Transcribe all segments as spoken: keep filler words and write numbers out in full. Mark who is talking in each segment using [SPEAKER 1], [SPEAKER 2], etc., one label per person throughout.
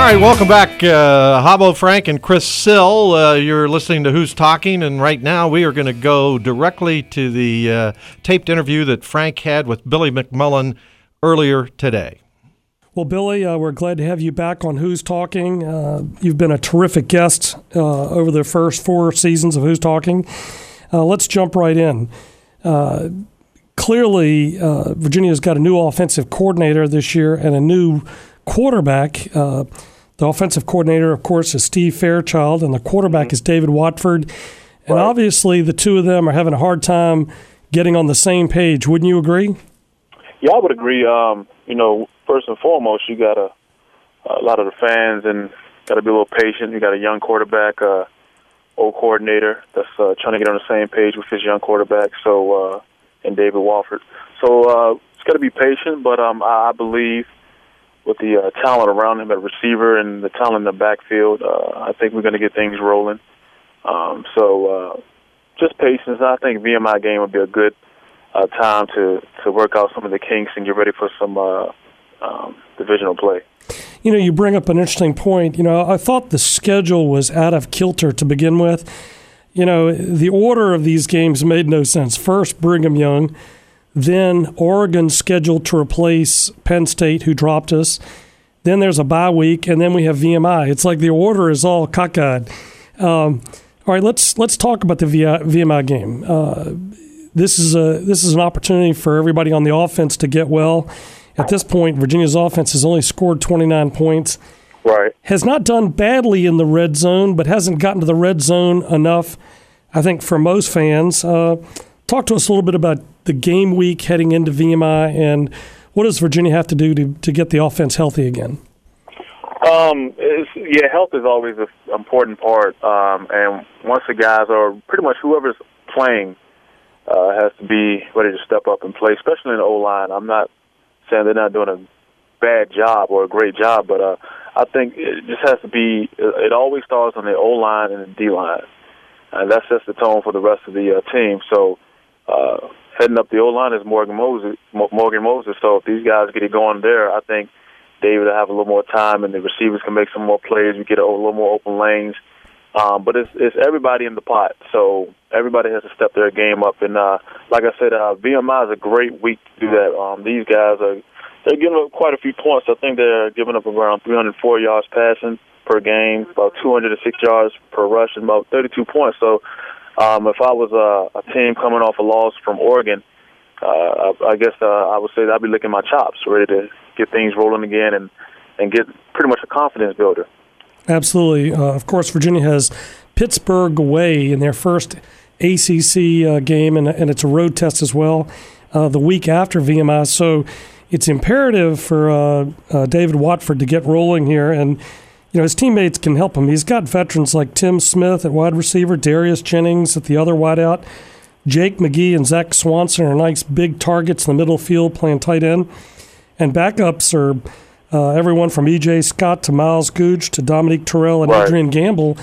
[SPEAKER 1] right, welcome back, uh, Hobbo Frank and Chris Sill. Uh, you're listening to Who's Talking, and right now we are going to go directly to the uh, taped interview that Frank had with Billy McMullen earlier today.
[SPEAKER 2] Well, Billy, uh, we're glad to have you back on Who's Talking. Uh, you've been a terrific guest uh, over the first four seasons of Who's Talking. Uh, let's jump right in. Uh, clearly, uh, Virginia's got a new offensive coordinator this year and a new quarterback. Uh, the offensive coordinator, of course, is Steve Fairchild, and the quarterback is David Watford. And
[SPEAKER 3] right.
[SPEAKER 2] Obviously, the two of them are having a hard time getting on the same page. Wouldn't you agree?
[SPEAKER 3] Yeah, I would agree. Um, you know, first and foremost, you got a, a lot of the fans and got to be a little patient. You got a young quarterback, uh, old coordinator that's uh, trying to get on the same page with his young quarterback. So, uh, and David Watford. So uh, it's got to be patient, but um, I, I believe with the uh, talent around him at receiver and the talent in the backfield, uh, I think we're going to get things rolling. Um, so uh, just patience. I think V M I game would be a good uh, time to, to work out some of the kinks and get ready for some uh, um, divisional play.
[SPEAKER 2] You know, you bring up an interesting point. You know, I thought the schedule was out of kilter to begin with. You know, the order of these games made no sense. First, Brigham Young. Then Oregon scheduled to replace Penn State, who dropped us. Then there's a bye week, and then we have V M I. It's like the order is all cockeyed. Um, all right, let's let's talk about the V M I game. Uh, this is a this is an opportunity for everybody on the offense to get well. At this point, Virginia's offense has only scored twenty-nine points.
[SPEAKER 3] Right.
[SPEAKER 2] Has not done badly in the red zone, but hasn't gotten to the red zone enough, I think, for most fans. Uh, talk to us a little bit about the game week heading into V M I, and what does Virginia have to do to, to get the offense healthy again?
[SPEAKER 3] Um, it's, yeah, health is always an important part, um, and once the guys are pretty much whoever's playing uh, has to be ready to step up and play, especially in the O-line. I'm not saying they're not doing a bad job or a great job, but uh, I think it just has to be, it always starts on the O-line and the D-line, and that sets the tone for the rest of the uh, team. So uh, heading up the O-line is Morgan Moses. Morgan Moses. So if these guys get it going there, I think David will have a little more time, and the receivers can make some more plays. We get a little more open lanes. Um, but it's, it's everybody in the pot, so everybody has to step their game up. And uh, like I said, uh, V M I is a great week to do that. Um, these guys are they're giving up quite a few points. I think they're giving up around three hundred four yards passing per game, about two hundred six yards per rush, and about thirty-two points. So um, if I was a, a team coming off a loss from Oregon, uh, I, I guess uh, I would say that I'd be licking my chops, ready to get things rolling again and, and get pretty much a confidence builder.
[SPEAKER 2] Absolutely. Uh, of course, Virginia has Pittsburgh away in their first A C C uh, game, and, and it's a road test as well uh, the week after V M I. So it's imperative for uh, uh, David Watford to get rolling here, and you know his teammates can help him. He's got veterans like Tim Smith at wide receiver, Darius Jennings at the other wideout, Jake McGee and Zach Swanson are nice big targets in the middle field playing tight end, and backups are Uh, everyone from E J Scott to Miles Gooch to Dominique Terrell and
[SPEAKER 3] right.
[SPEAKER 2] Adrian Gamble.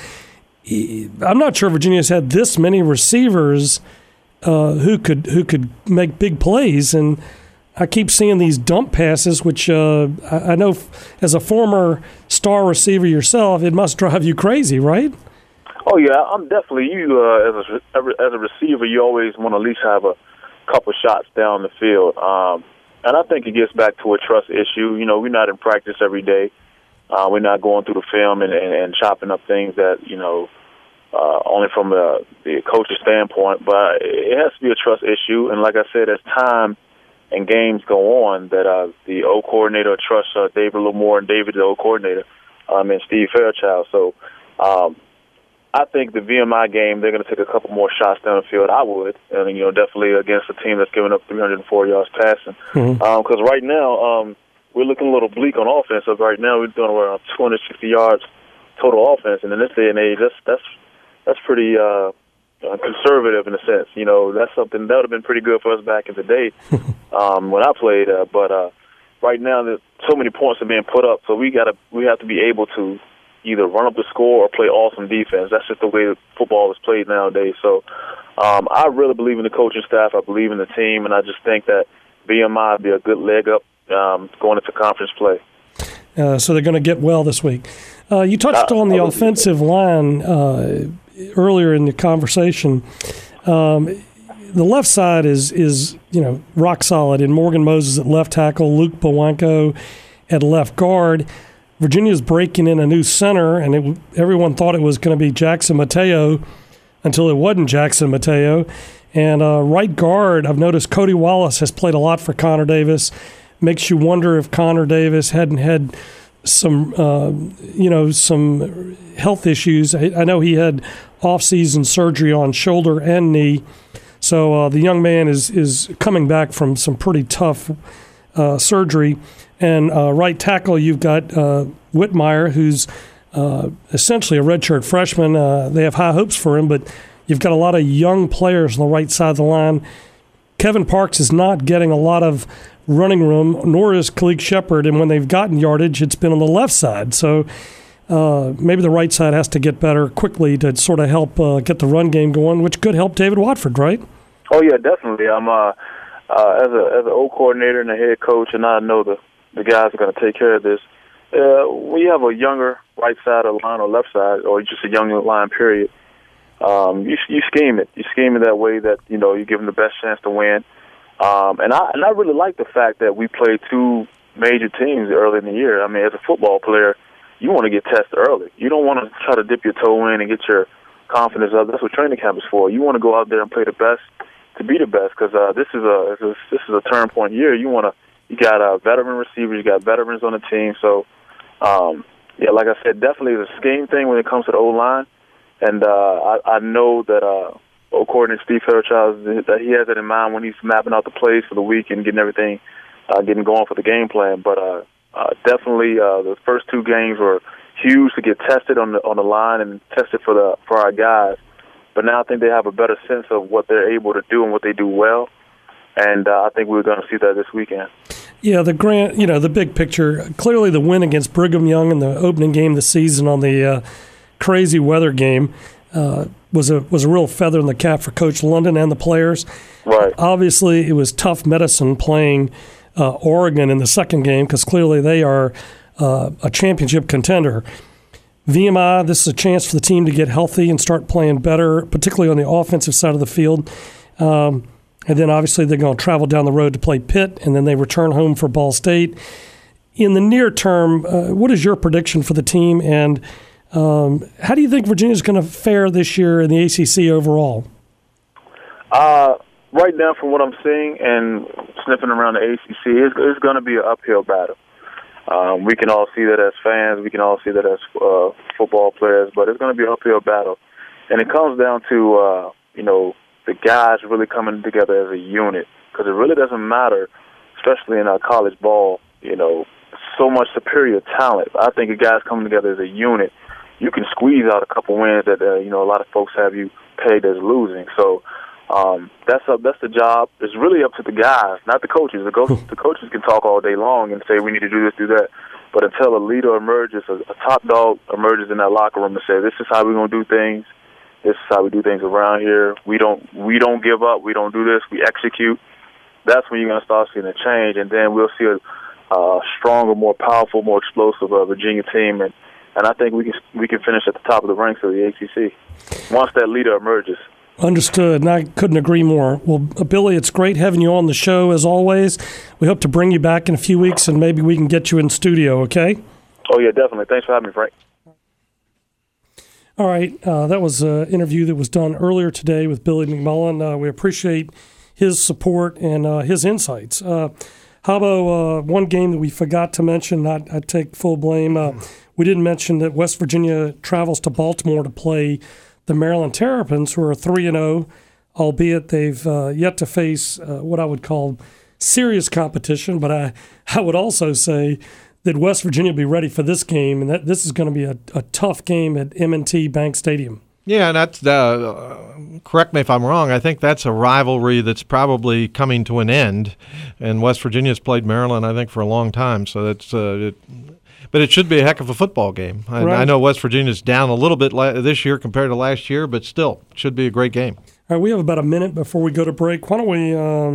[SPEAKER 2] I'm not sure Virginia's had this many receivers uh, who could who could make big plays, and I keep seeing these dump passes, which uh, I, I know f- as a former star receiver yourself, it must drive you crazy, right?
[SPEAKER 3] Oh yeah, I'm definitely you. Uh, as a as a receiver, you always want to at least have a couple shots down the field. Um, And I think it gets back to a trust issue. You know, we're not in practice every day. Uh, we're not going through the film and, and, and chopping up things that, you know, uh, only from the, the coach's standpoint. But it has to be a trust issue. And like I said, as time and games go on, that uh, the O coordinator trusts uh, David a little more, and David, the O coordinator, um, and Steve Fairchild. So um, I think the V M I game, they're going to take a couple more shots down the field. I would, and you know, definitely against a team that's giving up three hundred four yards passing. Because mm-hmm. um, right now um, we're looking a little bleak on offense. So right now we're doing around two hundred sixty yards total offense, and in this day and age, that's that's that's pretty uh, uh, conservative in a sense. You know, that's something that would have been pretty good for us back in the day um, when I played. Uh, but uh, right now, there's so many points are being put up, so we gotta we have to be able to either run up the score or play awesome defense. That's just the way football is played nowadays. So um, I really believe in the coaching staff. I believe in the team, and I just think that V M I would be a good leg up um, going into conference play.
[SPEAKER 2] Uh, so they're going to get well this week. Uh, you touched on the offensive line uh, earlier in the conversation. Um, the left side is is you know rock solid. In Morgan Moses at left tackle, Luke Bowanko at left guard. Virginia's breaking in a new center, and it, everyone thought it was going to be Jackson Mateo until it wasn't Jackson Mateo. And uh, right guard, I've noticed Cody Wallace has played a lot for Connor Davis. Makes you wonder if Connor Davis hadn't had some, uh, you know, some health issues. I, I know he had off-season surgery on shoulder and knee. So uh, the young man is is coming back from some pretty tough uh, surgery. And uh, right tackle, you've got uh, Whitmire, who's uh, essentially a redshirt freshman. Uh, they have high hopes for him, but you've got a lot of young players on the right side of the line. Kevin Parks is not getting a lot of running room, nor is Khalid Shepard, and when they've gotten yardage, it's been on the left side. So uh, maybe the right side has to get better quickly to sort of help uh, get the run game going, which could help David Watford, right?
[SPEAKER 3] Oh, yeah, definitely. I'm uh, uh, as a as an O coordinator and a head coach, and I know the the guys are going to take care of this. Uh, when you have a younger right side of the line or left side, or just a younger line, period, um, you you scheme it. You scheme it that way that, you know, you give them the best chance to win. Um, and I and I really like the fact that we played two major teams early in the year. I mean, as a football player, you want to get tested early. You don't want to try to dip your toe in and get your confidence up. That's what training camp is for. You want to go out there and play the best to be the best, because uh, this is a this is a turn point year. You want to you got uh, veteran receivers, you got veterans on the team. So, um, yeah, like I said, definitely the scheme thing when it comes to the O line, and uh, I, I know that. Uh, O coordinator Steve Fairchild, that he has it in mind when he's mapping out the plays for the week and getting everything, uh, getting going for the game plan. But uh, uh, definitely, uh, the first two games were huge to get tested on the on the line and tested for the for our guys. But now I think they have a better sense of what they're able to do and what they do well, and uh, I think we're going to see that this weekend.
[SPEAKER 2] Yeah, the grand, you know, the big picture. Clearly, the win against Brigham Young in the opening game of the season on the uh, crazy weather game. Uh, was a was a real feather in the cap for Coach London and the players.
[SPEAKER 3] Right.
[SPEAKER 2] Obviously, it was tough medicine playing uh, Oregon in the second game because clearly they are uh, a championship contender. V M I, this is a chance for the team to get healthy and start playing better, particularly on the offensive side of the field. Um, and then obviously they're going to travel down the road to play Pitt, and then they return home for Ball State. In the near term, uh, what is your prediction for the team, and Um, how do you think Virginia's going to fare this year in the A C C overall?
[SPEAKER 3] Uh, right now, from what I'm seeing and sniffing around the A C C, it's, it's going to be an uphill battle. Um, we can all see that as fans. We can all see that as uh, football players, but it's going to be an uphill battle. And it comes down to, uh, you know, the guys really coming together as a unit, because it really doesn't matter, especially in our college ball, you know, so much superior talent. I think the guys coming together as a unit, you can squeeze out a couple wins that uh, you know a lot of folks have you pegged as losing. So um, that's a, that's the job. It's really up to the guys, not the coaches. The, co- the coaches can talk all day long and say we need to do this, do that. But until a leader emerges, a, a top dog emerges in that locker room and says, "This is how we're gonna do things. This is how we do things around here. We don't we don't give up. We don't do this. We execute." That's when you're gonna start seeing a change, and then we'll see a uh, stronger, more powerful, more explosive uh, Virginia team. And And I think we can we can finish at the top of the ranks of the A C C once that leader emerges.
[SPEAKER 2] Understood, and I couldn't agree more. Well, Billy, it's great having you on the show as always. We hope to bring you back in a few weeks, and maybe we can get you in studio, okay?
[SPEAKER 3] Oh, yeah, definitely. Thanks for having me, Frank.
[SPEAKER 2] All right, uh, that was an interview that was done earlier today with Billy McMullen. Uh, we appreciate his support and uh, his insights. Uh, Habo, uh, one game that we forgot to mention, I, I take full blame. Uh, we didn't mention that West Virginia travels to Baltimore to play the Maryland Terrapins, who are three and oh, albeit they've uh, yet to face uh, what I would call serious competition. But I, I would also say that West Virginia will be ready for this game, and that this is going to be a, a tough game at M and T Bank Stadium.
[SPEAKER 1] Yeah, and that's uh, correct me if I'm wrong. I think that's a rivalry that's probably coming to an end, and West Virginia's played Maryland, I think, for a long time. So that's, uh, it, but it should be a heck of a football game. I,
[SPEAKER 2] right.
[SPEAKER 1] I know West Virginia's down a little bit la- this year compared to last year, but still, it should be a great game.
[SPEAKER 2] All right, we have about a minute before we go to break. Why don't we um,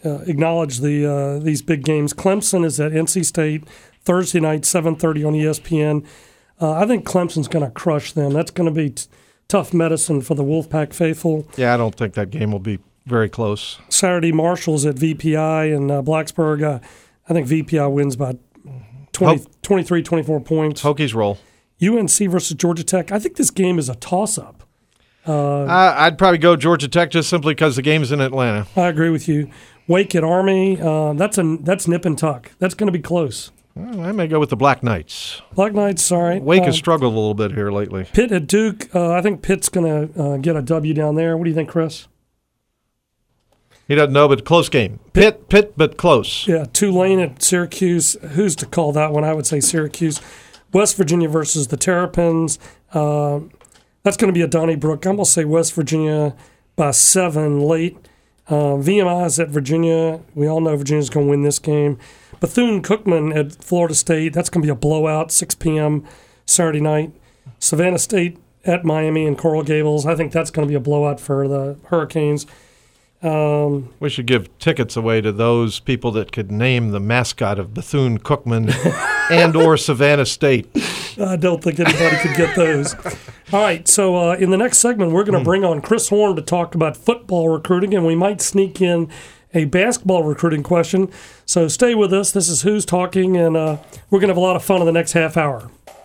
[SPEAKER 2] uh, acknowledge the uh, these big games. Clemson is at N C State Thursday night, seven thirty on E S P N. Uh, I think Clemson's going to crush them. That's going to be t- tough medicine for the Wolfpack faithful.
[SPEAKER 1] Yeah, I don't think that game will be very close.
[SPEAKER 2] Saturday, Marshall's at V P I and uh, Blacksburg. Uh, I think V P I wins by twenty, twenty-three, twenty-four points.
[SPEAKER 1] Hokies roll.
[SPEAKER 2] U N C versus Georgia Tech. I think this game is a toss-up.
[SPEAKER 1] Uh, uh, I'd probably go Georgia Tech just simply because the game's in Atlanta.
[SPEAKER 2] I agree with you. Wake at Army. Uh, that's a that's nip and tuck. That's going to be close.
[SPEAKER 1] Well, I may go with the Black Knights.
[SPEAKER 2] Black Knights, all right.
[SPEAKER 1] Wake
[SPEAKER 2] uh,
[SPEAKER 1] has struggled a little bit here lately.
[SPEAKER 2] Pitt at Duke. Uh, I think Pitt's going to uh, get a W down there. What do you think, Chris?
[SPEAKER 1] He doesn't know, but close game. Pitt, Pitt, but close.
[SPEAKER 2] Yeah, Tulane at Syracuse. Who's to call that one? I would say Syracuse. West Virginia versus the Terrapins. Uh, that's going to be a Donnybrook. I'm going to say West Virginia by seven late. Uh, V M I is at Virginia. We all know Virginia's going to win this game. Bethune-Cookman at Florida State. That's going to be a blowout, six p.m. Saturday night. Savannah State at Miami and Coral Gables. I think that's going to be a blowout for the Hurricanes. Um,
[SPEAKER 1] we should give tickets away to those people that could name the mascot of Bethune-Cookman and or Savannah State.
[SPEAKER 2] I don't think anybody could get those. All right, so uh, in the next segment, we're going to bring on Chris Horn to talk about football recruiting, and we might sneak in a basketball recruiting question. So stay with us. This is Who's Talking, and uh, we're going to have a lot of fun in the next half hour.